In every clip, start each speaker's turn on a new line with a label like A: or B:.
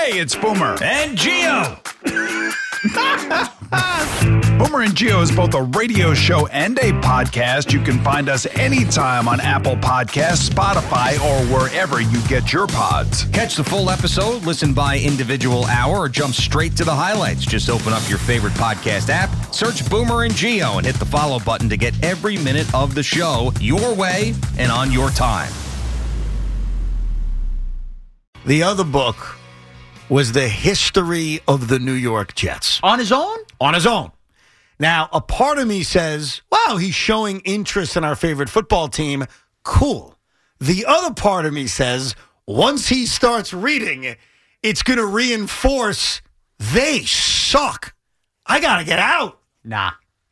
A: Hey, it's Boomer.
B: And Gio.
A: Boomer and Gio is both a radio show and a podcast. You can find us anytime on Apple Podcasts, Spotify, or wherever you get your pods.
B: Catch the full episode, listen by individual hour, or jump straight to the highlights. Just open up your favorite podcast app, search Boomer and Gio, and hit the follow button to get every minute of the show your way and on your time.
C: The other book was The History of the New York Jets.
D: On his own?
C: On his own. Now, a part of me says, wow, he's showing interest in our favorite football team. Cool. The other part of me says, once he starts reading, it's going to reinforce they suck. I got to get out.
D: Nah.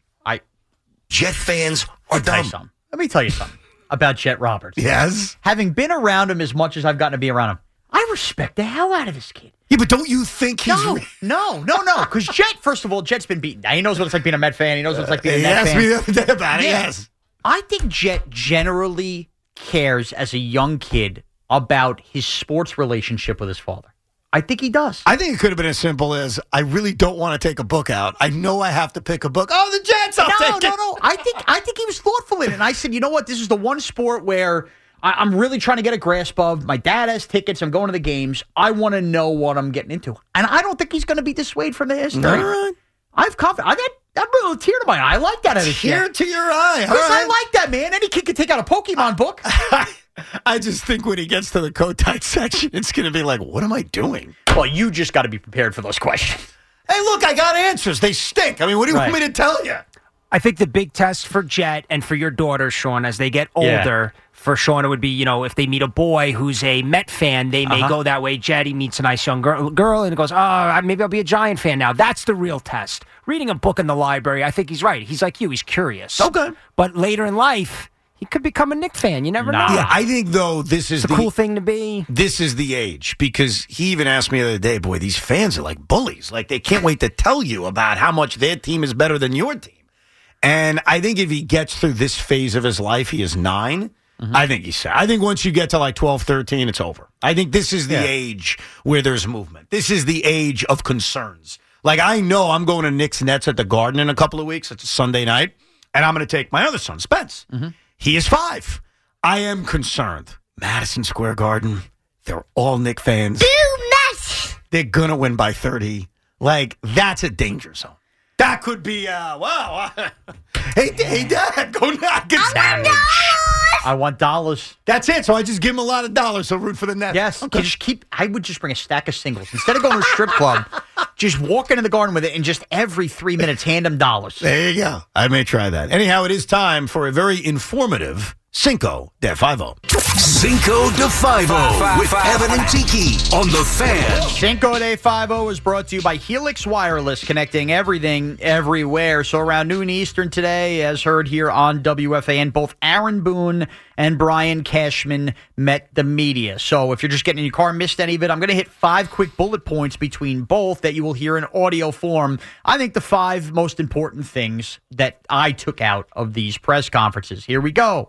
C: Jet fans are dumb.
D: Let me tell you something about Jet Roberts.
C: Yes?
D: Having been around him as much as I've gotten to be around him, I respect the hell out of this kid.
C: Yeah, but don't you think he's...
D: No. Because Jet, first of all, Jet's been beaten. Now, he knows what it's like being a Met fan. He knows what it's like being a Met fan.
C: He asked me the other day about it, yes.
D: I think Jet generally cares as a young kid about his sports relationship with his father. I think he does.
C: I think it could have been as simple as, I really don't want to take a book out. I know I have to pick a book. Oh, the Jets, I'll take it.
D: No. I think he was thoughtful in it. And I said, you know what? This is the one sport where I'm really trying to get a grasp of. My dad has tickets. I'm going to the games. I want to know what I'm getting into. And I don't think he's going to be dissuaded from the history.
C: All right.
D: I have confidence. That brought a tear to my eye. I like that.
C: Tear to your eye.
D: Because I like that, man. Any kid could take out a Pokemon book.
C: I just think when he gets to the Kotite section, it's going to be like, what am I doing?
D: Well, you just got to be prepared for those questions.
C: Hey, look, I got answers. They stink. I mean, what do you want me to tell you?
E: I think the big test for Jet and for your daughter, Sean, as they get older, for Sean, it would be, if they meet a boy who's a Met fan, they may go that way. Jet, he meets a nice young girl and goes, maybe I'll be a Giant fan now. That's the real test. Reading a book in the library, I think he's right. He's like you. He's curious.
C: Okay.
E: But later in life, he could become a Knicks fan. You never know.
C: Yeah, I think, though, this is
E: the cool thing to be.
C: This is the age, because he even asked me the other day, boy, these fans are like bullies. Like, they can't wait to tell you about how much their team is better than your team. And I think if he gets through this phase of his life, he is 9. I think he's sad. I think once you get to like 12, 13, it's over. I think this is the age where there's movement. This is the age of concerns. Like, I know I'm going to Knicks Nets at the Garden in a couple of weeks. It's a Sunday night. And I'm going to take my other son, Spence. He is 5. I am concerned. Madison Square Garden, they're all Knicks fans. They're going to win by 30. Like, that's a danger zone. That could be, wow. Hey, Dad, go knock it down.
D: I want dollars.
C: That's it. So I just give him a lot of dollars. So root for the Nets.
D: Yes.
C: Okay.
D: I would just bring a stack of singles. Instead of going to a strip club, just walk into the Garden with it and just every 3 minutes hand them dollars.
C: There you go. I may try that. Anyhow, it is time for a very informative Cinco de Five-O.
F: Cinco de Five-O with Evan and Tiki on The Fan.
D: Cinco de Five-O is brought to you by Helix Wireless, connecting everything, everywhere. So around noon Eastern today, as heard here on WFAN, both Aaron Boone and Brian Cashman met the media. So if you're just getting in your car and missed any of it, I'm going to hit 5 quick bullet points between both that you will hear in audio form. I think the 5 most important things that I took out of these press conferences. Here we go.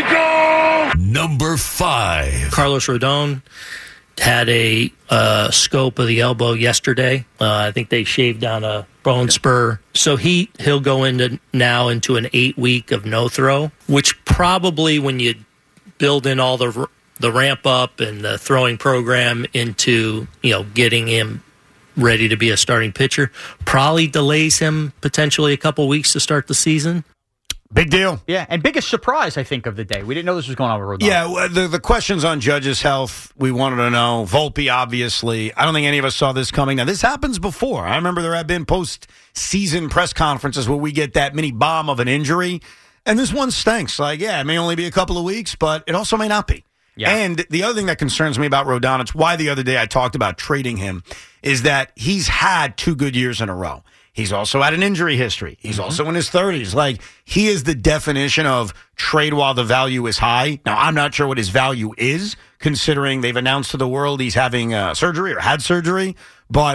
F: Number 5.
G: Carlos Rodon had a scope of the elbow yesterday. I think they shaved down a bone spur. So he'll go into an 8-week of no throw, which probably when you build in all the ramp up and the throwing program into, getting him ready to be a starting pitcher, probably delays him potentially a couple weeks to start the season.
C: Big deal.
D: Yeah, and biggest surprise, I think, of the day. We didn't know this was going on with Rodon.
C: Yeah, the questions on Judge's health, we wanted to know. Volpe, obviously. I don't think any of us saw this coming. Now, this happens before. I remember there have been post-season press conferences where we get that mini bomb of an injury, and this one stinks. Like, yeah, it may only be a couple of weeks, but it also may not be. Yeah. And the other thing that concerns me about Rodon, it's why the other day I talked about trading him, is that he's had 2 good years in a row. He's also had an injury history. He's also in his 30s. Like, he is the definition of trade while the value is high. Now, I'm not sure what his value is, considering they've announced to the world he's having surgery or had surgery. But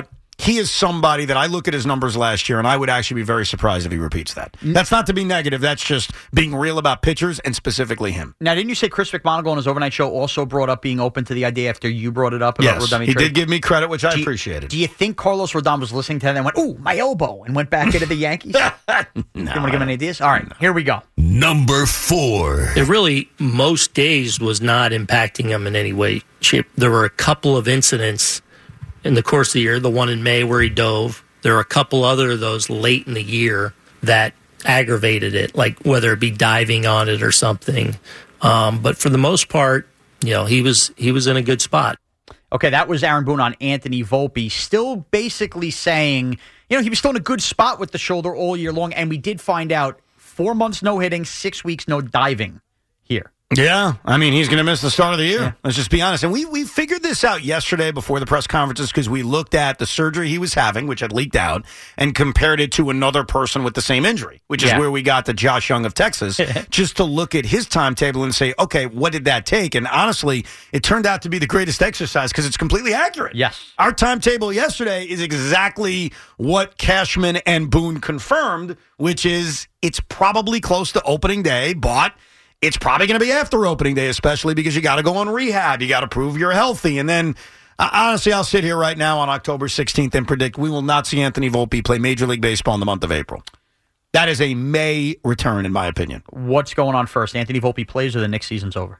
C: he is somebody that I look at his numbers last year, and I would actually be very surprised if he repeats that. That's not to be negative. That's just being real about pitchers and specifically him.
D: Now, didn't you say Chris McMonagle on his overnight show also brought up being open to the idea after you brought it up about Rodon?
C: He did give me credit, which I appreciated.
D: Do you think Carlos Rodon was listening to that and went, "Ooh, my elbow," and went back into the Yankees? No. You want to give him any ideas? All right, here we go.
F: Number 4.
G: It really, most days, was not impacting him in any way, shape. There were a couple of incidents in the course of the year, the one in May where he dove. There were a couple other of those late in the year that aggravated it, like whether it be diving on it or something. But for the most part, he was in a good spot.
D: Okay, that was Aaron Boone on Anthony Volpe, still basically saying, he was still in a good spot with the shoulder all year long, and we did find out 4 months no hitting, 6 weeks no diving here.
C: Yeah, I mean, he's going to miss the start of the year. Yeah. Let's just be honest. And we figured this out yesterday before the press conferences because we looked at the surgery he was having, which had leaked out, and compared it to another person with the same injury, which is where we got the Josh Young of Texas, just to look at his timetable and say, okay, what did that take? And honestly, it turned out to be the greatest exercise because it's completely accurate.
D: Yes.
C: Our timetable yesterday is exactly what Cashman and Boone confirmed, which is it's probably close to opening day, but it's probably going to be after opening day, especially because you got to go on rehab. You got to prove you're healthy. And then, honestly, I'll sit here right now on October 16th and predict we will not see Anthony Volpe play Major League Baseball in the month of April. That is a May return, in my opinion.
D: What's going on first? Anthony Volpe plays or the Knicks season's over?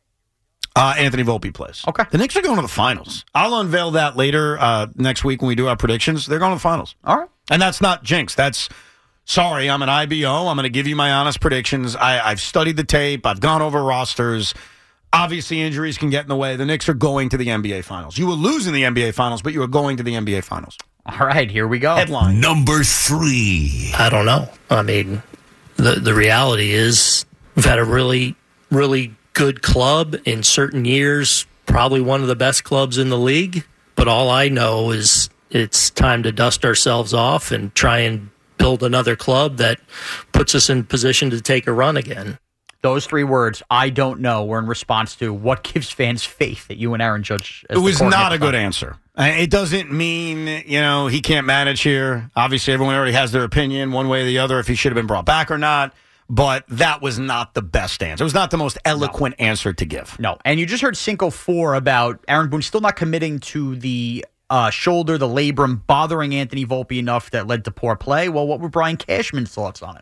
C: Anthony Volpe plays.
D: Okay.
C: The Knicks are going to the finals. I'll unveil that later next week when we do our predictions. They're going to the finals.
D: All right.
C: And that's not jinx. That's... Sorry, I'm an IBO. I'm going to give you my honest predictions. I've studied the tape. I've gone over rosters. Obviously, injuries can get in the way. The Knicks are going to the NBA Finals. You will lose in the NBA Finals, but you are going to the NBA Finals.
D: All right, here we go.
C: Headline.
F: Number 3.
G: I don't know. I mean, the reality is we've had a really, really good club in certain years, probably one of the best clubs in the league. But all I know is it's time to dust ourselves off and try and build another club that puts us in position to take a run again.
D: Those 3 words, I don't know, were in response to what gives fans faith that you and Aaron Judge...
C: It was not a good answer. It doesn't mean, he can't manage here. Obviously, everyone already has their opinion one way or the other if he should have been brought back or not. But that was not the best answer. It was not the most eloquent answer to give.
D: No. And you just heard Cinco 4 about Aaron Boone still not committing to the... shoulder, the labrum, bothering Anthony Volpe enough that led to poor play. Well, what were Brian Cashman's thoughts on it?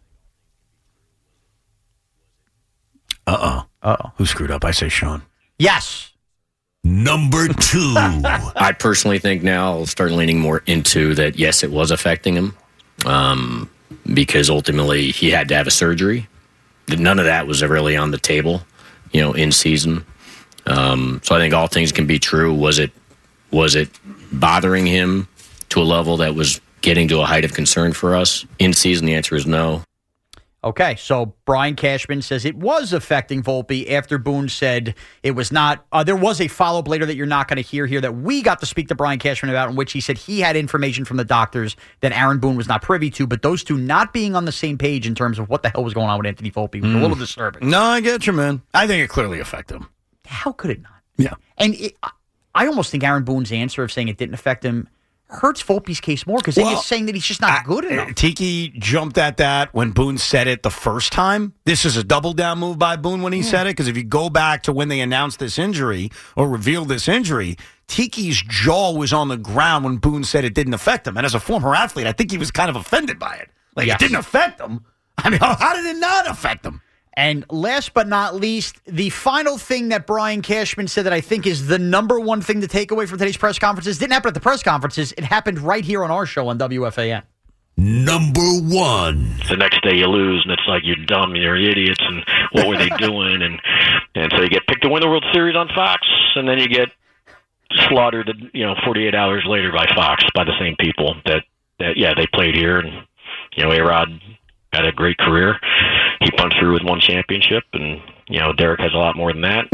C: Who screwed up? I say Sean.
D: Yes.
F: Number 2.
H: I personally think now I'll start leaning more into that, yes, it was affecting him because ultimately he had to have a surgery. None of that was really on the table, in season. So I think all things can be true. Was it bothering him to a level that was getting to a height of concern for us? In season, the answer is no.
D: Okay, so Brian Cashman says it was affecting Volpe after Boone said it was not. There was a follow-up later that you're not going to hear here that we got to speak to Brian Cashman about, in which he said he had information from the doctors that Aaron Boone was not privy to, but those two not being on the same page in terms of what the hell was going on with Anthony Volpe was a little disturbing.
C: No, I get you, man. I think it clearly affected him.
D: How could it not?
C: Yeah.
D: And I almost think Aaron Boone's answer of saying it didn't affect him hurts Volpe's case more because he's saying that he's just not good enough.
C: Tiki jumped at that when Boone said it the first time. This is a double down move by Boone when he said it, because if you go back to when they announced this injury or revealed this injury, Tiki's jaw was on the ground when Boone said it didn't affect him. And as a former athlete, I think he was kind of offended by it. It didn't affect him. I mean, how did it not affect him?
D: And last but not least, the final thing that Brian Cashman said that I think is the number one thing to take away from today's press conferences didn't happen at the press conferences. It happened right here on our show on WFAN.
F: Number 1.
I: The next day you lose, and it's like you're dumb, you're idiots, and what were they doing? And so you get picked to win the World Series on Fox, and then you get slaughtered, 48 hours later by Fox, by the same people that they played here, and A-Rod had a great career. He punched through with 1 championship, and, Derek has a lot more than that.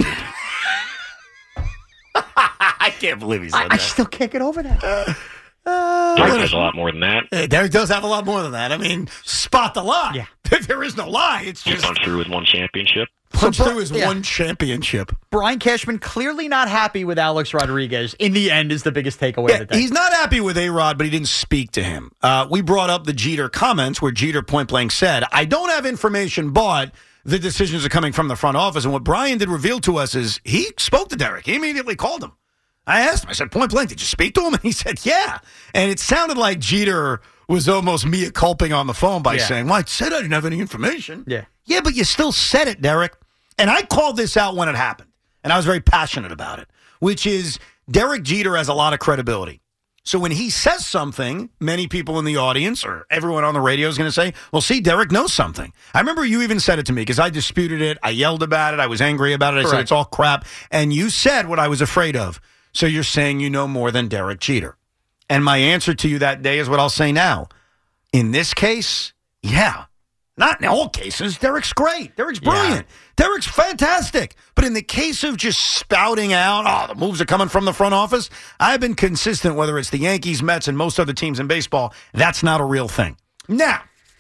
C: I can't believe he said that.
D: I still can't get over that.
I: Derek has a lot more than that.
C: Derek does have a lot more than that. I mean, spot the lie.
D: Yeah.
C: There is no lie. It's
I: He
C: just
I: punched through with one championship.
C: punch through his one championship.
D: Brian Cashman clearly not happy with Alex Rodriguez. In the end, is the biggest takeaway of the day.
C: He's not happy with A-Rod, but he didn't speak to him. We brought up the Jeter comments where Jeter point blank said, I don't have information, but the decisions are coming from the front office. And what Brian did reveal to us is he spoke to Derek. He immediately called him. I asked him, I said, point blank, did you speak to him? And he said, yeah. And it sounded like Jeter was almost mea culping on the phone by saying, well, I said I didn't have any information. Yeah, but you still said it, Derek. And I called this out when it happened. And I was very passionate about it, which is Derek Jeter has a lot of credibility. So when he says something, many people in the audience or everyone on the radio is going to say, well, see, Derek knows something. I remember you even said it to me because I disputed it. I yelled about it. I was angry about it. I said it's all crap. And you said what I was afraid of. So you're saying you know more than Derek Jeter. And my answer to you that day is what I'll say now. In this case, yeah. Not in all cases. Derek's great. Derek's brilliant. Derek's fantastic. But in the case of just spouting out, the moves are coming from the front office, I've been consistent, whether it's the Yankees, Mets, and most other teams in baseball, that's not a real thing. Now,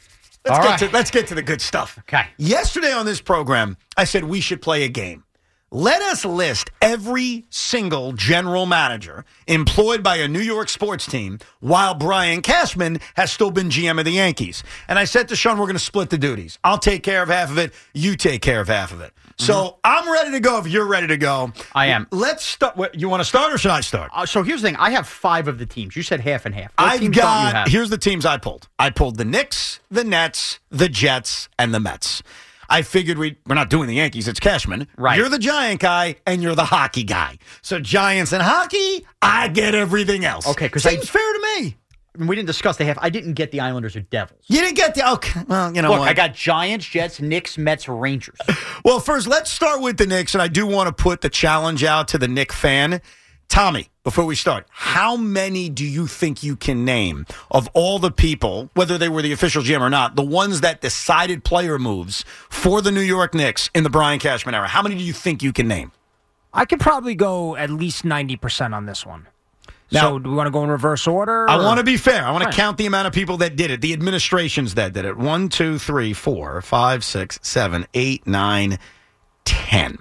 C: let's get to the good stuff.
D: Okay.
C: Yesterday on this program, I said we should play a game. Let us list every single general manager employed by a New York sports team while Brian Cashman has still been GM of the Yankees. And I said to Sean, we're going to split the duties. I'll take care of half of it. You take care of half of it. So I'm ready to go if you're ready to go.
D: I am.
C: Let's start. You want to start or should I start?
D: So here's the thing. I have 5 of the teams. You said half and half. What teams don't you have?
C: Here's the teams I pulled. I pulled the Knicks, the Nets, the Jets, and the Mets. I figured we're not doing the Yankees. It's Cashman.
D: Right.
C: You're the Giant guy, and you're the hockey guy. So Giants and hockey, I get everything else.
D: Okay, because
C: seems fair to me.
D: We didn't discuss the half. I didn't get the Islanders or Devils.
C: You didn't get the okay. Well, you know
D: Look,
C: what?
D: I got Giants, Jets, Knicks, Mets, Rangers.
C: Well, first, let's start with the Knicks, and I do want to put the challenge out to the Knick fan. Tommy, before we start, how many do you think you can name of all the people, whether they were the official GM or not, the ones that decided player moves for the New York Knicks in the Brian Cashman era? How many do you think you can name?
E: I could probably go at least 90% on this one.
C: Now,
E: so do we want to go in reverse order?
C: I want to be fair. I want to count the amount of people that did it, the administrations that did it. 1, 2, 3, 4, 5, 6, 7, 8, 9, 10.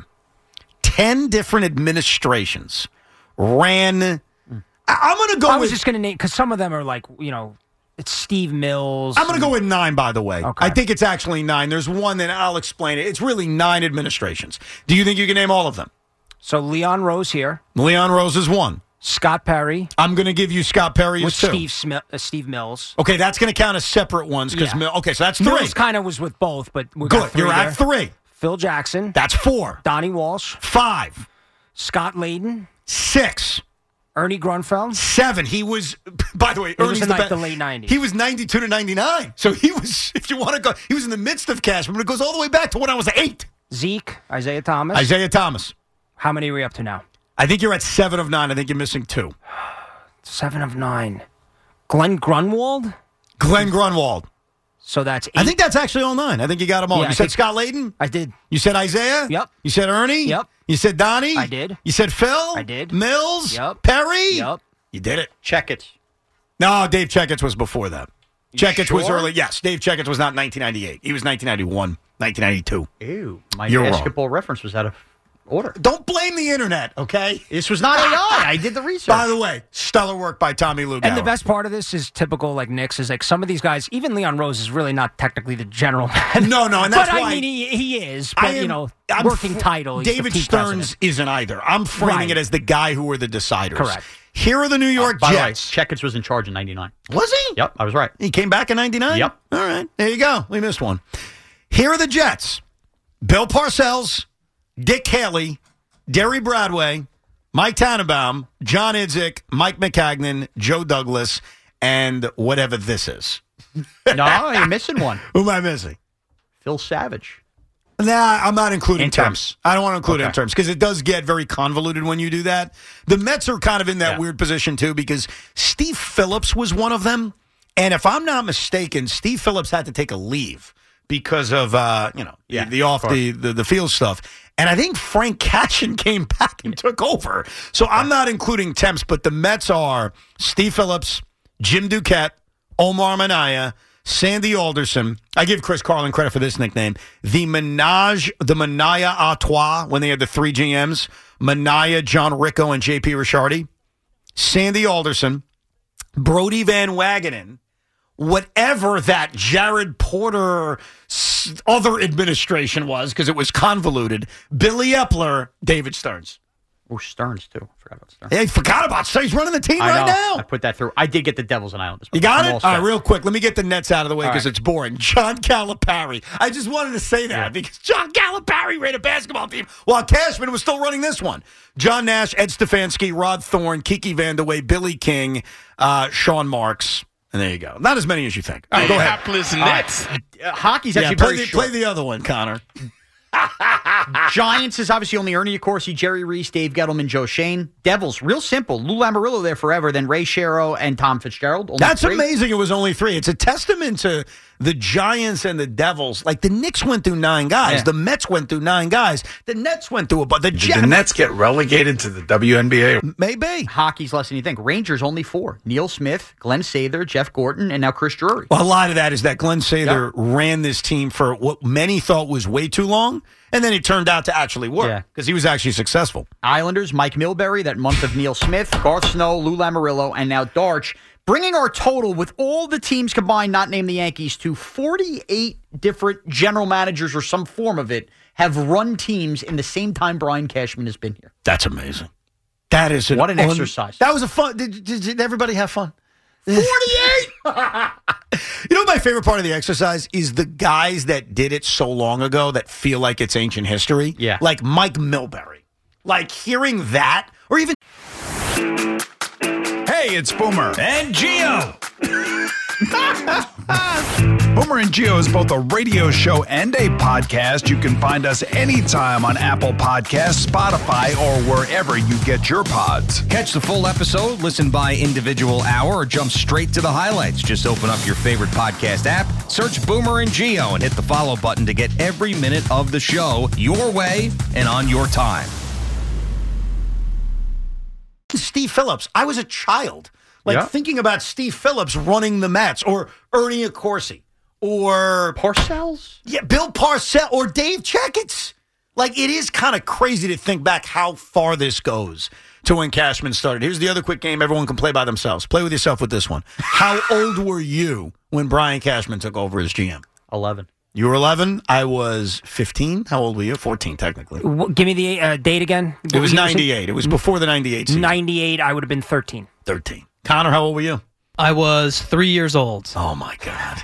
C: 10 different administrations ran. I'm going to go
E: I was
C: with,
E: just going to name, because some of them are like, it's Steve Mills.
C: I'm going to go with 9, by the way.
E: Okay.
C: I think it's actually 9. There's one that I'll explain it. It's really 9 administrations. Do you think you can name all of them?
E: So Leon Rose here.
C: Leon Rose is 1.
E: Scott Perry.
C: I'm going to give you Scott Perry
E: with
C: as 2.
E: Steve Mills.
C: Okay, that's going to count as separate ones. Okay, so that's 3.
E: Mills kind of was with both, but we
C: Good,
E: got 3
C: you're
E: there.
C: at 3.
E: Phil Jackson.
C: That's 4.
E: Donnie Walsh.
C: 5.
E: Scott Layden.
C: 6.
E: Ernie Grunfeld.
C: 7. He was, by the way,
E: He was
C: Ernie's
E: in
C: the
E: the late 90s.
C: He was 92 to 99. So he was, if you want to go, he was in the midst of Cashman, but it goes all the way back to when I was 8.
E: Zeke. Isaiah Thomas.
C: Isaiah Thomas.
E: How many are we up to now?
C: I think you're at 7 of 9. I think you're missing 2.
E: 7 of 9. Glenn Grunwald?
C: Glenn Grunwald.
E: So that's 8.
C: I think that's actually all 9. I think you got them all.
E: Yeah,
C: you said Scott Layden?
E: I did.
C: You said Isaiah?
E: Yep.
C: You said Ernie?
E: Yep.
C: You said Donnie?
E: I did.
C: You said Phil?
E: I did.
C: Mills?
E: Yep.
C: Perry?
E: Yep.
C: You did it.
D: Checkits.
C: No, Dave Checkits was before that. Checkits was
D: sure?
C: early. Yes, Dave Checkits was not 1998. He was 1991, 1992.
D: Ew. My
C: You're
D: basketball reference was out of order.
C: Don't blame the internet, okay?
D: This was not AI. I did the research.
C: By the way, stellar work by Tommy Lugauer.
E: And the best part of this is typical like Knicks is like some of these guys, even Leon Rose is really not technically the general manager.
C: No, and that's
E: but
C: why.
E: I mean, he is, but
C: I'm
E: working title. He's
C: David
E: the team
C: Stearns
E: president.
C: isn't either. I'm framing
E: Right.
C: it as the guy who were the deciders.
E: Correct.
C: Here are the New York
D: By
C: Jets.
D: the way, Checkits was in charge in 99.
C: Was he?
D: Yep, I was right.
C: He came back in 99?
D: Yep.
C: All right. There you go. We missed one. Here are the Jets. Bill Parcells, Dick Haley, Derry Bradway, Mike Tannenbaum, John Idzik, Mike McCagnon, Joe Douglas, and whatever this is.
D: No, you're missing one.
C: Who am I missing?
D: Phil Savage.
C: Nah, I'm not including
D: Interns.
C: terms. I don't want to include
D: Okay.
C: interns because it does get very convoluted when you do that. The Mets are kind of in that weird position too because Steve Phillips was one of them. And if I'm not mistaken, Steve Phillips had to take a leave because of the field stuff. And I think Frank Cashin came back and took over. So I'm not including temps, but the Mets are Steve Phillips, Jim Duquette, Omar Minaya, Sandy Alderson. I give Chris Carlin credit for this nickname. The menage a trois, when they had the three GMs, Minaya, John Ricco, and J.P. Ricciardi. Sandy Alderson, Brody Van Wagenen, whatever that Jared Porter other administration was, because it was convoluted, Billy Epler, David Stearns.
D: Oh, Stearns, too. I forgot about Stearns.
C: Hey, forgot about Stearns. He's running the team right now.
D: I put that through. I did get the Devils and Islanders.
C: You got it? All right, real quick. Let me get the Nets out of the way because it's boring. John Calipari. I just wanted to say that because John Calipari ran a basketball team while Cashman was still running this one. John Nash, Ed Stefanski, Rod Thorne, Kiki Vandeweghe, Billy King, Sean Marks. And there you go. Not as many as you think. All right, go ahead.
D: Nets. Hockey's actually very short.
C: Play the other one, Connor.
D: Giants is obviously only Ernie Accorsi, Jerry Reese, Dave Gettleman, Joe Shane. Devils, real simple. Lou Lamoriello there forever, then Ray Shero and Tom Fitzgerald.
C: That's amazing. It was only 3. It's a testament to the Giants and the Devils. Like, the Knicks went through 9 guys. Yeah. The Mets went through 9 guys. The Nets went through but
A: Did the Nets get relegated to the WNBA?
C: Maybe.
D: Hockey's less than you think. Rangers only 4. Neil Smith, Glenn Sather, Jeff Gorton, and now Chris Drury.
C: Well, a lot of that is that Glenn Sather ran this team for what many thought was way too long, and then it turned out to actually work because he was actually successful.
D: Islanders, Mike Milbury, that month of Neil Smith, Garth Snow, Lou Lamoriello, and now Darch. Bringing our total with all the teams combined, not named the Yankees, to 48 different general managers or some form of it have run teams in the same time Brian Cashman has been here.
C: That's amazing. That is
D: what an exercise.
C: That was a fun. Did everybody have fun? 48! You know what my favorite part of the exercise is? The guys that did it so long ago that feel like it's ancient history.
D: Yeah.
C: Like Mike Milbury. Like hearing that, or even...
A: Hey, it's Boomer
B: And Gio.
A: Boomer and Gio is both a radio show and a podcast. You can find us anytime on Apple Podcasts, Spotify, or wherever you get your pods.
B: Catch the full episode, listen by individual hour, or jump straight to the highlights. Just open up your favorite podcast app, search Boomer and Gio, and hit the follow button to get every minute of the show your way and on your time.
C: Steve Phillips. I was a child, thinking about Steve Phillips running the Mets, or Ernie Accorsi, or
D: Parcells.
C: Yeah, Bill Parcells, or Dave Checketts. Like, it is kind of crazy to think back how far this goes to when Cashman started. Here's the other quick game everyone can play by themselves. Play with yourself with this one. How old were you when Brian Cashman took over as GM?
D: 11.
C: You were 11. I was 15. How old were you? 14, technically.
E: Give me the date again.
C: It was 98. It was before the 98 season.
E: 98, I would have been 13.
C: 13. Connor, how old were you?
J: I was 3 years old.
C: Oh, my God.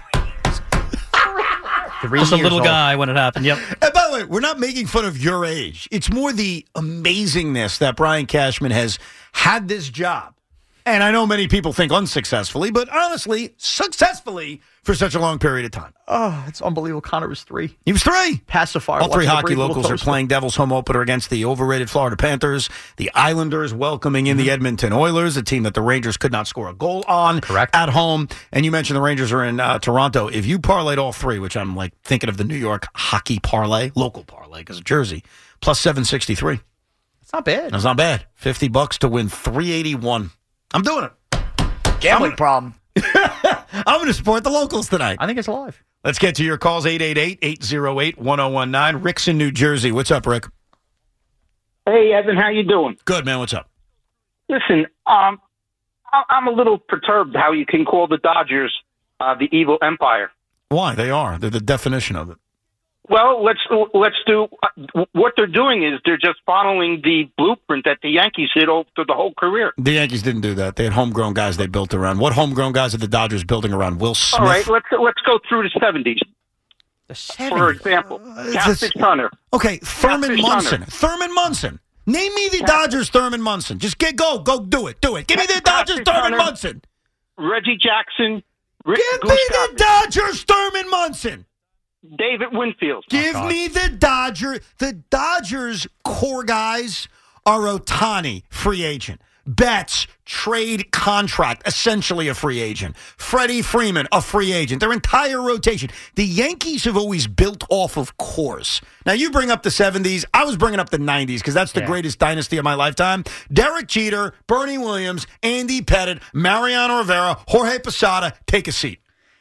J: Just a little guy when it happened, yep.
C: And by the way, we're not making fun of your age. It's more the amazingness that Brian Cashman has had this job. And I know many people think unsuccessfully, but honestly, successfully for such a long period of time.
D: Oh, it's unbelievable. Connor was 3.
C: He was 3.
D: Pacifier.
C: All 3 hockey locals are playing Devils home opener against the overrated Florida Panthers. The Islanders welcoming in the Edmonton Oilers, a team that the Rangers could not score a goal on.
D: Correct.
C: At home. And you mentioned the Rangers are in Toronto. If you parlayed all 3, which I'm like thinking of the New York hockey parlay, local parlay because of Jersey, plus 763.
D: That's not bad.
C: That's not bad. $50 to win 381. I'm doing it.
D: Gambling problem.
C: I'm going to support the locals tonight.
D: I think it's live.
C: Let's get to your calls, 888-808-1019. Rick's in New Jersey. What's up, Rick?
K: Hey, Evan, how you doing?
C: Good, man. What's up?
K: Listen, I'm a little perturbed how you can call the Dodgers the evil empire.
C: Why? They are. They're the definition of it.
K: Well, let's do what they're doing is they're just following the blueprint that the Yankees did through the whole career.
C: The Yankees didn't do that. They had homegrown guys they built around. What homegrown guys are the Dodgers building around? Will Smith?
K: All right, let's go through the 70s.
D: The 70s?
K: For example, Cassius Hunter.
C: Okay, Thurman Munson. Thurman Munson. Name me the Dodgers Thurman Munson. Just go do it. Give me the Dodgers Thurman Munson.
K: Reggie Jackson.
C: Give me the Dodgers Thurman Munson.
K: David Winfield.
C: Give me the Dodgers. The Dodgers core guys are Ohtani, free agent. Betts, trade contract, essentially a free agent. Freddie Freeman, a free agent. Their entire rotation. The Yankees have always built off of cores. Now, you bring up the 70s. I was bringing up the 90s because that's the greatest dynasty of my lifetime. Derek Jeter, Bernie Williams, Andy Pettitte, Mariano Rivera, Jorge Posada. Take a seat.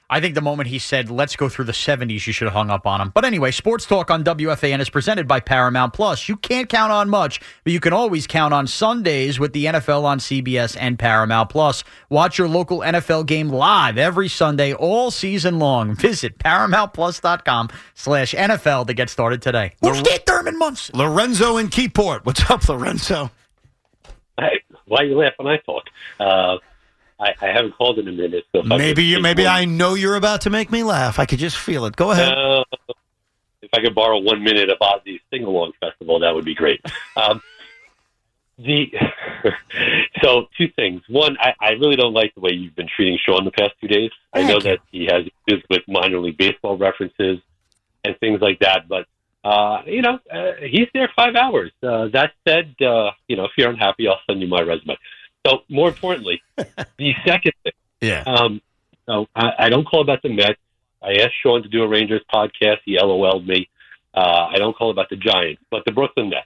D: I think the moment he said, let's go through the 70s, you should have hung up on him. But anyway, Sports Talk on WFAN is presented by Paramount Plus. You can't count on much, but you can always count on Sundays with the NFL on CBS and Paramount Plus. Watch your local NFL game live every Sunday all season long. Visit ParamountPlus.com/NFL to get started today. Who's that Thurman Munson?
C: Lorenzo in Keyport. What's up, Lorenzo?
L: Why you laugh when I talk? I haven't called in a minute. So
C: maybe I know you're about to make me laugh. I could just feel it. Go ahead.
L: If I could borrow 1 minute of Ozzy's Sing-Along Festival, that would be great. So 2 things. One, I really don't like the way you've been treating Sean the past 2 days. I know that he has issues with minor league baseball references and things like that, but he's there 5 hours. That said, if you're unhappy, I'll send you my resume. So more importantly, the second thing.
C: Yeah.
L: I don't call about the Mets. I asked Sean to do a Rangers podcast. He LOL'd me. I don't call about the Giants, but the Brooklyn Nets.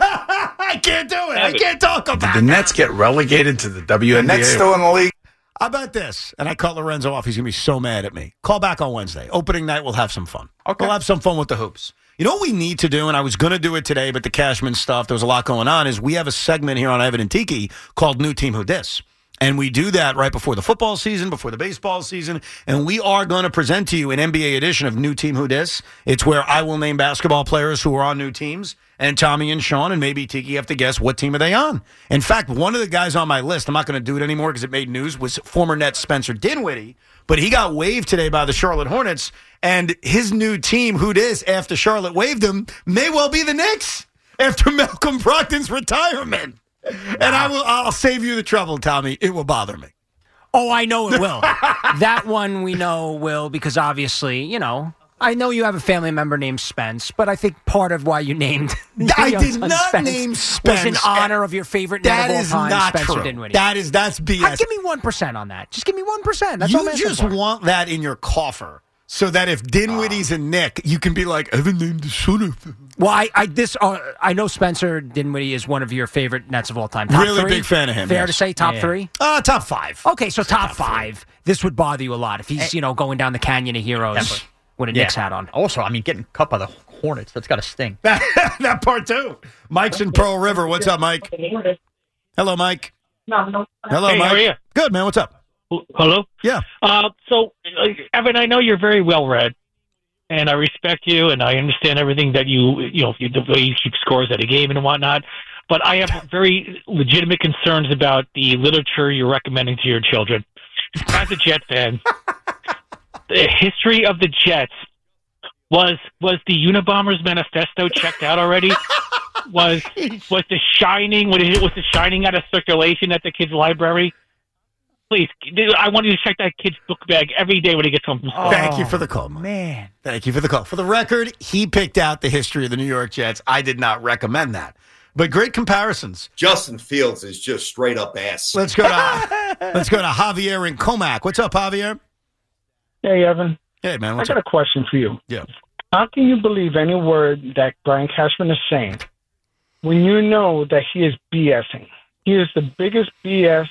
C: I can't do it. I can't talk about
A: the Nets get relegated to the WNBA. The Nets still in the league.
C: How about this? And I cut Lorenzo off. He's going to be so mad at me. Call back on Wednesday. Opening night, we'll have some fun. Okay. We'll have some fun with the hoops. You know what we need to do, and I was going to do it today, but the Cashman stuff, there was a lot going on, is we have a segment here on Evan and Tiki called New Team Who Dis. And we do that right before the football season, before the baseball season, and we are going to present to you an NBA edition of New Team Who Dis. It's where I will name basketball players who are on new teams, and Tommy and Sean and maybe Tiki have to guess what team are they on. In fact, one of the guys on my list, I'm not going to do it anymore because it made news, was former Nets Spencer Dinwiddie, but he got waived today by the Charlotte Hornets, and his new team, Who Dis, after Charlotte waived him, may well be the Knicks after Malcolm Brogdon's retirement. And I'll save you the trouble, Tommy. It will bother me.
E: Oh, I know it will. That one we know will, because obviously, I know you have a family member named Spence, but I think part of why you named
C: I did not name Spence
E: was in honor of your favorite net of all time,
C: not
E: Spencer
C: true.
E: Dinwiddie.
C: That's BS.
E: Give me 1% on that. Just give me 1%. That's all I'm asking
C: just
E: for.
C: want that in your coffer. So that if Dinwiddie's a Nick, you can be like, Evan named the son of him.
E: Well, I know Spencer Dinwiddie is one of your favorite Nets of all time. Top
C: really
E: 3?
C: Big fan of him.
E: Fair to say top 3?
C: Top 5.
E: Okay, so top 5. This would bother you a lot if he's, going down the Canyon of Heroes with a Knicks hat on.
D: Also, getting cut by the Hornets, that's got to sting.
C: That part too. Mike's in Pearl River. What's up, Mike? Hello, Mike.
M: No.
C: Hello,
M: hey,
C: Mike.
M: How are you?
C: Good, man. What's up?
M: Hello?
C: Yeah.
M: So, Evan, I know you're very well read, and I respect you, and I understand everything that the way you keep scores at a game and whatnot. But I have very legitimate concerns about the literature you're recommending to your children. As a Jet fan, the history of the Jets was the Unabomber's Manifesto checked out already? Was The Shining out of circulation at the kids' library? Please, I want you to check that kid's book bag every day when he gets home from school.
C: Thank you for the call, Mike.
D: Man.
C: Thank you for the call. For the record, he picked out the history of the New York Jets. I did not recommend that. But great comparisons.
N: Justin Fields is just straight up ass.
C: Let's go to Javier in Comac. What's up, Javier?
O: Hey, Evan.
C: Hey, man.
O: I got a question for you.
C: Yeah.
O: How can you believe any word that Brian Cashman is saying when you know that he is BSing? He is the biggest BS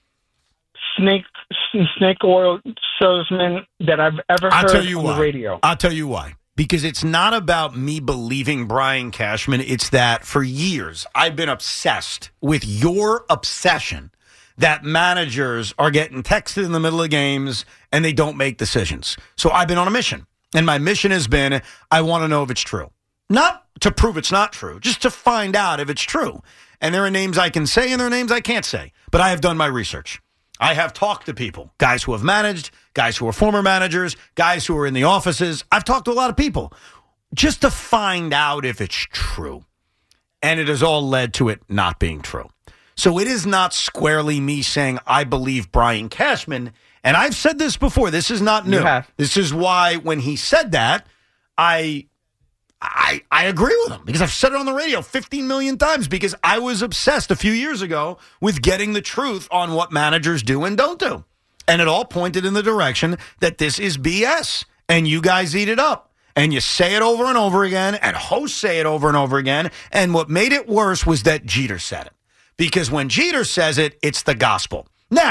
O: snake oil salesman that I've ever heard on the radio.
C: I'll tell you why. Because it's not about me believing Brian Cashman. It's that for years I've been obsessed with your obsession that managers are getting texted in the middle of games and they don't make decisions. So I've been on a mission. And my mission has been, I want to know if it's true. Not to prove it's not true, just to find out if it's true. And there are names I can say and there are names I can't say. But I have done my research. I have talked to people, guys who have managed, guys who are former managers, guys who are in the offices. I've talked to a lot of people just to find out if it's true. And it has all led to it not being true. So it is not squarely me saying I believe Brian Cashman. And I've said this before. This is not new. This is why when he said that, I agree with him because I've said it on the radio 15 million times because I was obsessed a few years ago with getting the truth on what managers do and don't do. And it all pointed in the direction that this is BS and you guys eat it up and you say it over and over again and hosts say it over and over again. And what made it worse was that Jeter said it because when Jeter says it, it's the gospel. Now,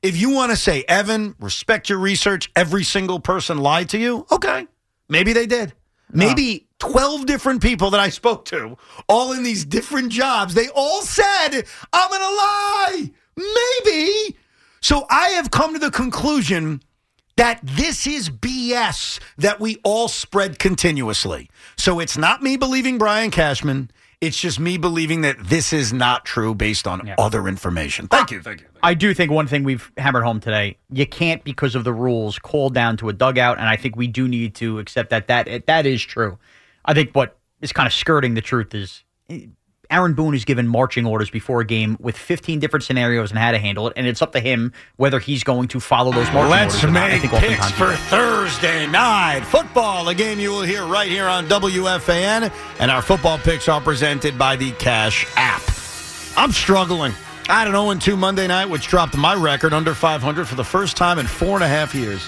C: if you want to say, Evan, respect your research, every single person lied to you, okay, maybe they did. Maybe 12 different people that I spoke to, all in these different jobs, they all said, I'm going to lie. Maybe. So I have come to the conclusion that this is BS that we all spread continuously. So it's not me believing Brian Cashman. It's just me believing that this is not true based on other information. Thank you.
D: I do think one thing we've hammered home today, you can't, because of the rules, call down to a dugout, and I think we do need to accept that is true. I think what is kind of skirting the truth is Aaron Boone is given marching orders before a game with 15 different scenarios and how to handle it, and it's up to him whether he's going to follow those marching orders or not.
C: Let's make picks for Thursday night football, a game you will hear right here on WFAN, and our football picks are presented by the Cash app. I'm struggling. I had an 0-2 Monday night, which dropped my record under 500 for the first time in 4.5 years.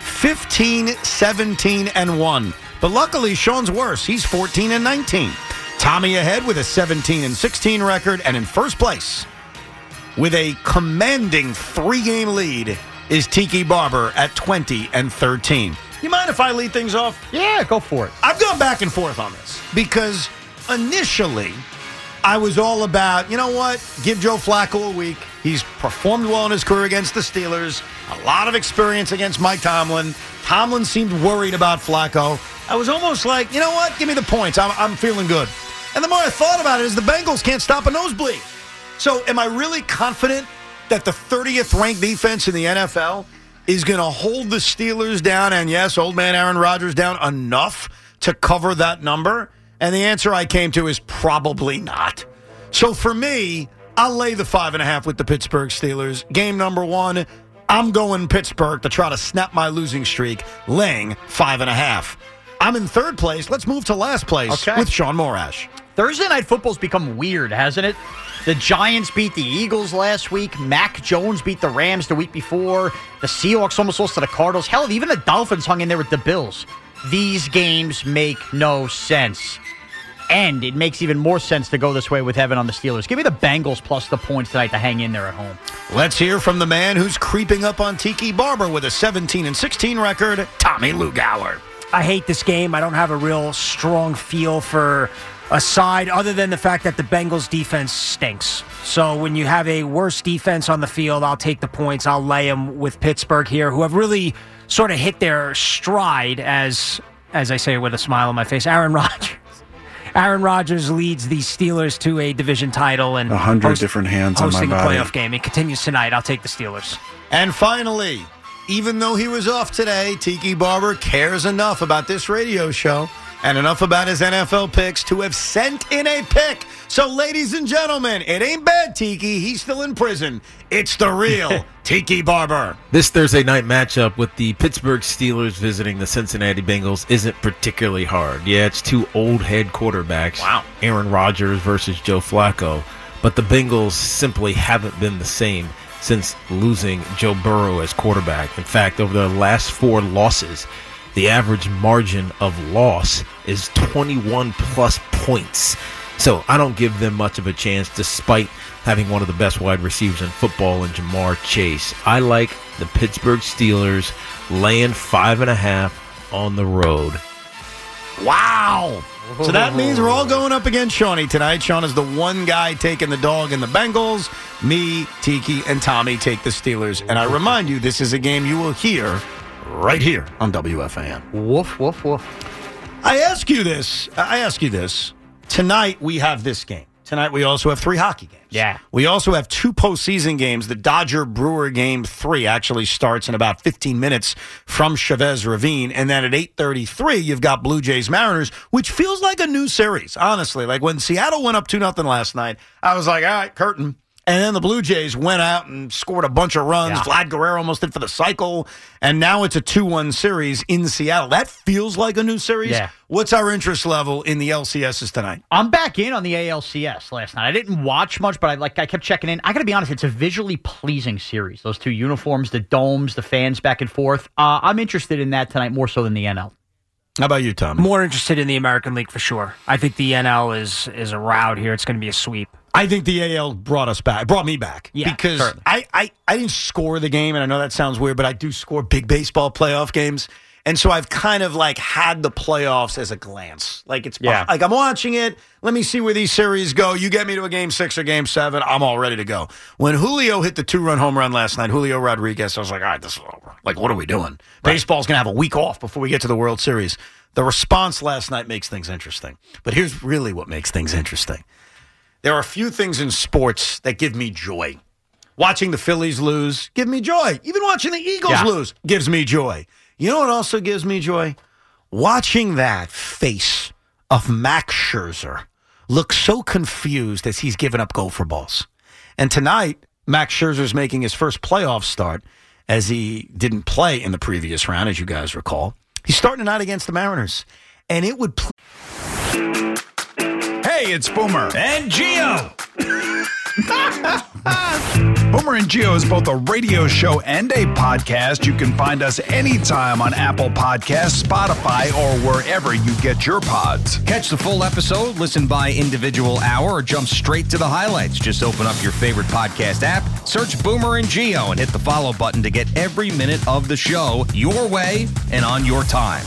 C: 15-17-1. But luckily, Sean's worse. He's 14-19. Tommy ahead with a 17-16 record, and in first place with a commanding 3-game lead is Tiki Barber at 20-13. You mind if I lead things off?
D: Yeah, go for it.
C: I've gone back and forth on this because initially I was all about, you know what, give Joe Flacco a week. He's performed well in his career against the Steelers, a lot of experience against Mike Tomlin. Tomlin seemed worried about Flacco. I was almost like, you know what, give me the points. I'm feeling good. And the more I thought about it is the Bengals can't stop a nosebleed. So am I really confident that the 30th ranked defense in the NFL is going to hold the Steelers down, and yes, old man Aaron Rodgers down enough to cover that number? And the answer I came to is probably not. So for me, I'll lay the 5.5 with the Pittsburgh Steelers. Game number 1, I'm going Pittsburgh to try to snap my losing streak, laying 5.5. I'm in third place. Let's move to last place with Sean Morash.
D: Thursday Night Football's become weird, hasn't it? The Giants beat the Eagles last week. Mac Jones beat the Rams the week before. The Seahawks almost lost to the Cardinals. Hell, even the Dolphins hung in there with the Bills. These games make no sense. And it makes even more sense to go this way with Evan on the Steelers. Give me the Bengals plus the points tonight to hang in there at home.
C: Let's hear from the man who's creeping up on Tiki Barber with a 17-16 record, Tommy Lugauer.
E: I hate this game. I don't have a real strong feel for a side other than the fact that the Bengals defense stinks. So when you have a worse defense on the field, I'll take the points. I'll lay them with Pittsburgh here, who have really sort of hit their stride as I say with a smile on my face, Aaron Rodgers. Aaron Rodgers leads the Steelers to a division title and
P: 100 different hands on my body.
E: Hosting a playoff game. It continues tonight. I'll take the Steelers.
C: And finally, even though he was off today, Tiki Barber cares enough about this radio show and enough about his NFL picks to have sent in a pick. So, ladies and gentlemen, it ain't bad, Tiki. He's still in prison. It's the real Tiki Barber.
Q: This Thursday night matchup with the Pittsburgh Steelers visiting the Cincinnati Bengals isn't particularly hard. Yeah, it's two old head quarterbacks.
C: Wow.
Q: Aaron Rodgers versus Joe Flacco. But the Bengals simply haven't been the same since losing Joe Burrow as quarterback. In fact, over their last 4 losses, the average margin of loss is 21-plus points. So I don't give them much of a chance despite having one of the best wide receivers in football in Jamar Chase. I like the Pittsburgh Steelers laying 5.5 on the road.
C: Wow. So that means we're all going up against Shawnee tonight. Sean is the one guy taking the dog in the Bengals. Me, Tiki, and Tommy take the Steelers. And I remind you, this is a game you will hear right here on WFAN.
D: Woof, woof, woof.
C: I ask you this. Tonight we have this game. Tonight we also have 3 hockey games.
D: Yeah.
C: We also have 2 postseason games. The Dodger-Brewer Game 3 actually starts in about 15 minutes from Chavez Ravine. And then at 8:33, you've got Blue Jays-Mariners, which feels like a new series, honestly. Like when Seattle went up 2-0 last night, I was like, all right, curtain. And then the Blue Jays went out and scored a bunch of runs. Yeah. Vlad Guerrero almost did for the cycle. And now it's a 2-1 series in Seattle. That feels like a new series.
D: Yeah.
C: What's our interest level in the LCSs tonight?
D: I'm back in on the ALCS last night. I didn't watch much, but I kept checking in. I got to be honest, it's a visually pleasing series. Those 2 uniforms, the domes, the fans back and forth. I'm interested in that tonight more so than the NL.
C: How about you, Tom?
E: More interested in the American League for sure. I think the NL is a rout here. It's going to be a sweep.
C: I think the AL brought me back.
E: Yeah,
C: because
E: certainly.
C: I didn't score the game, and I know that sounds weird, but I do score big baseball playoff games. And so I've kind of like had the playoffs as a glance. Like like I'm watching it. Let me see where these series go. You get me to a game 6 or game 7, I'm all ready to go. When Julio hit the 2-run home run last night, Julio Rodriguez, I was like, all right, this is over. Like, what are we doing? Right. Baseball's going to have a week off before we get to the World Series. The response last night makes things interesting. But here's really what makes things interesting. There are a few things in sports that give me joy. Watching the Phillies lose, give me joy. Even watching the Eagles lose gives me joy. You know what also gives me joy? Watching that face of Max Scherzer look so confused as he's given up gopher balls. And tonight, Max Scherzer's making his first playoff start as he didn't play in the previous round, as you guys recall. He's starting tonight against the Mariners. And it would...
A: Hey, it's Boomer
B: and Gio.
A: Boomer and Gio is both a radio show and a podcast. You can find us anytime on Apple Podcasts, Spotify, or wherever you get your pods.
B: Catch the full episode, listen by individual hour, or jump straight to the highlights. Just open up your favorite podcast app, search Boomer and Gio, and hit the follow button to get every minute of the show your way and on your time.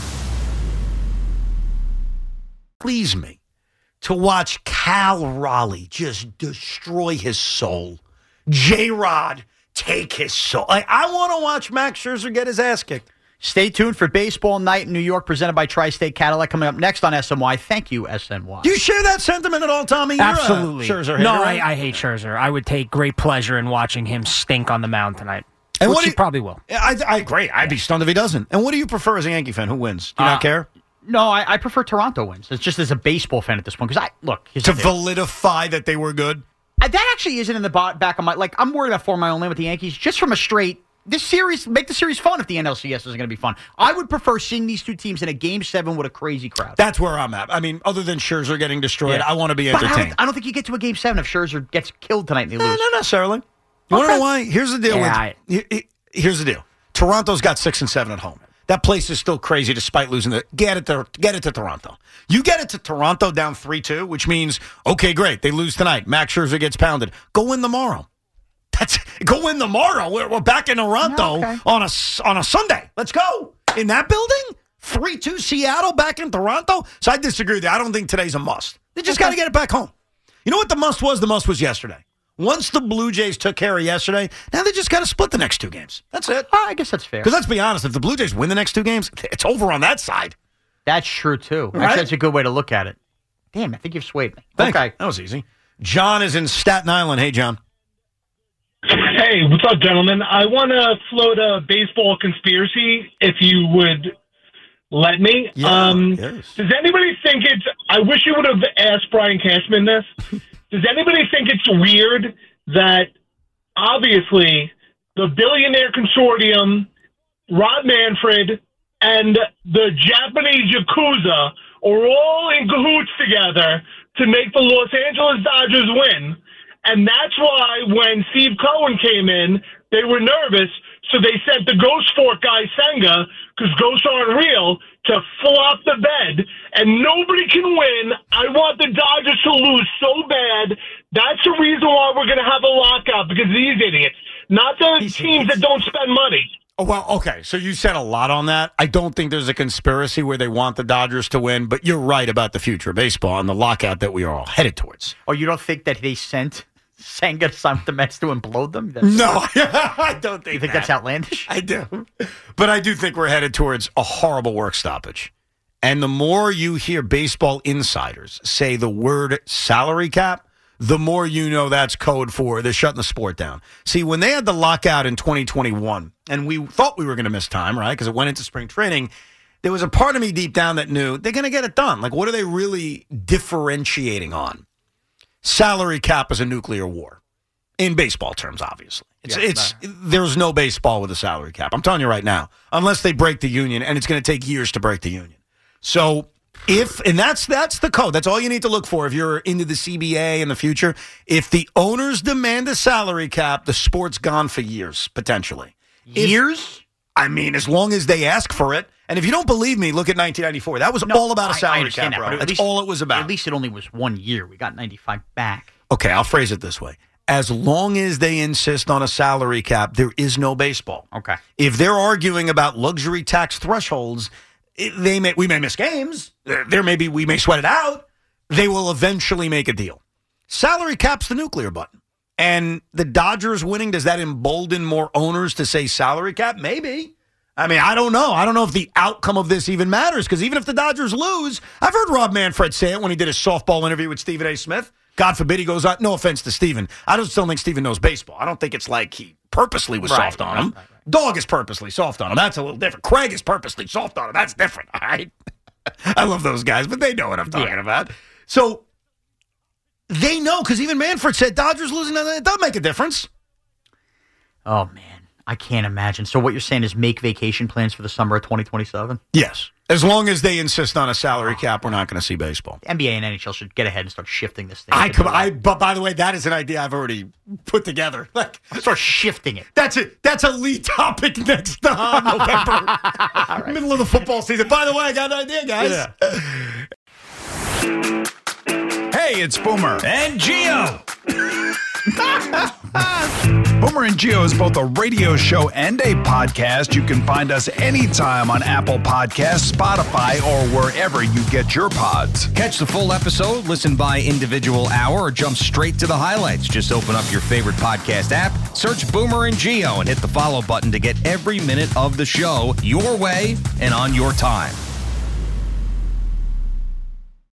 C: Please me to watch Cal Raleigh just destroy his soul. J-Rod take his soul. I want to watch Max Scherzer get his ass kicked.
D: Stay tuned for Baseball Night in New York, presented by Tri-State Cadillac, coming up next on SNY. Thank you, SNY.
C: Do you share that sentiment at all, Tommy? You're
E: Absolutely.
C: A Scherzer hater,
E: no,
C: right?
E: I hate Scherzer. I would take great pleasure in watching him stink on the mound tonight.
C: And
E: which
C: what
E: he probably will.
C: I agree. I'd be stunned if he doesn't. And what do you prefer as a Yankee fan? Who wins? Do you not care?
D: No, I prefer Toronto wins. It's just as a baseball fan at this point. Because
C: to validify that they were good?
D: That actually isn't in the back of my... Like, I'm worried about forming my own lane with the Yankees just from a straight... Make the series fun if the NLCS is going to be fun. I would prefer seeing these two teams in a Game 7 with a crazy crowd.
C: That's where I'm at. I mean, other than Scherzer getting destroyed, I want to be entertained.
D: I don't think you get to a Game 7 if Scherzer gets killed tonight and they lose.
C: Not necessarily. You want to know why? Here's the deal. Here's the deal. Toronto's got 6 and 7 at home. That place is still crazy despite losing get it to Toronto. You get it to Toronto down 3-2, which means, okay, great, they lose tonight. Max Scherzer gets pounded. Go win tomorrow. Go win tomorrow. We're back in Toronto on a Sunday. Let's go. In that building? 3-2 Seattle back in Toronto? So I disagree with you. I don't think today's a must. They just got to get it back home. You know what the must was? The must was yesterday. Once the Blue Jays took care of yesterday, now they just got to split the next 2 games. That's it.
D: I guess that's fair.
C: Because let's be honest, if the Blue Jays win the next 2 games, it's over on that side.
D: That's true, too.
C: Right?
D: Actually, that's a good way to look at it. Damn, I think you've swayed me.
C: Thanks.
D: Okay.
C: That was easy. John is in Staten Island. Hey, John.
R: Hey, what's up, gentlemen? I want to float a baseball conspiracy, if you would let me.
C: Yes.
R: Does anybody think it's... I wish you would have asked Brian Cashman this. Does anybody think it's weird that, obviously, the billionaire consortium, Rob Manfred, and the Japanese Yakuza are all in cahoots together to make the Los Angeles Dodgers win? And that's why when Steve Cohen came in, they were nervous, so they sent the Ghost Fork guy, Senga, because ghosts aren't real, to flop the bed. And nobody can win. I want the Dodgers to lose so bad. That's the reason why we're going to have a lockout, because of these idiots. Not the teams that don't spend money.
C: Oh, well, okay, so you said a lot on that. I don't think there's a conspiracy where they want the Dodgers to win, but you're right about the future of baseball and the lockout that we are all headed towards.
D: Oh, you don't think that they sent Senga to sign with the Mets to implode them?
C: No, I don't think
D: You think that's outlandish?
C: I do. But I do think we're headed towards a horrible work stoppage. And the more you hear baseball insiders say the word salary cap, the more you know that's code for they're shutting the sport down. See, when they had the lockout in 2021, and we thought we were going to miss time, right, because it went into spring training, there was a part of me deep down that knew they're going to get it done. Like, what are they really differentiating on? Salary cap is a nuclear war. In baseball terms, obviously. There's no baseball with a salary cap. I'm telling you right now. Unless they break the union, and it's going to take years to break the union. So... that's the code. That's all you need to look for if you're into the CBA in the future. If the owners demand a salary cap, the sport's gone for years, potentially.
D: Years?
C: I mean, as long as they ask for it. And if you don't believe me, look at 1994. That was all about a salary cap, bro. That's all it was about.
D: At least it only was 1 year. We got 95 back.
C: Okay, I'll phrase it this way. As long as they insist on a salary cap, there is no baseball.
D: Okay.
C: If they're arguing about luxury tax thresholds, we may miss games. We may sweat it out. They will eventually make a deal. Salary cap's the nuclear button. And the Dodgers winning, does that embolden more owners to say salary cap? Maybe. I mean, I don't know. I don't know if the outcome of this even matters, because even if the Dodgers lose, I've heard Rob Manfred say it when he did his softball interview with Stephen A. Smith. God forbid he goes out. No offense to Stephen. I just don't think Stephen knows baseball. I don't think it's like he purposely was soft on him. Right. Dog is purposely soft on him. That's a little different. Craig is purposely soft on him. That's different, all right? I love those guys, but they know what I'm talking about. So they know, because even Manfred said Dodgers losing, it doesn't make a difference.
D: Oh, man. I can't imagine. So what you're saying is make vacation plans for the summer of 2027?
C: Yes. As long as they insist on a salary cap, we're not going to see baseball.
D: The NBA and NHL should get ahead and start shifting this thing.
C: But by the way, that is an idea I've already put together.
D: Start shifting it.
C: That's it. That's a lead topic next November. Right. Middle of the football season. By the way, I got an idea, guys.
A: Yeah. Hey, it's Boomer
B: and Gio.
A: Boomer and Gio is both a radio show and a podcast. You can find us anytime on Apple Podcasts, Spotify, or wherever you get your pods.
B: Catch the full episode, listen by individual hour, or jump straight to the highlights. Just open up your favorite podcast app, search Boomer and Gio, and hit the follow button to get every minute of the show your way and on your time.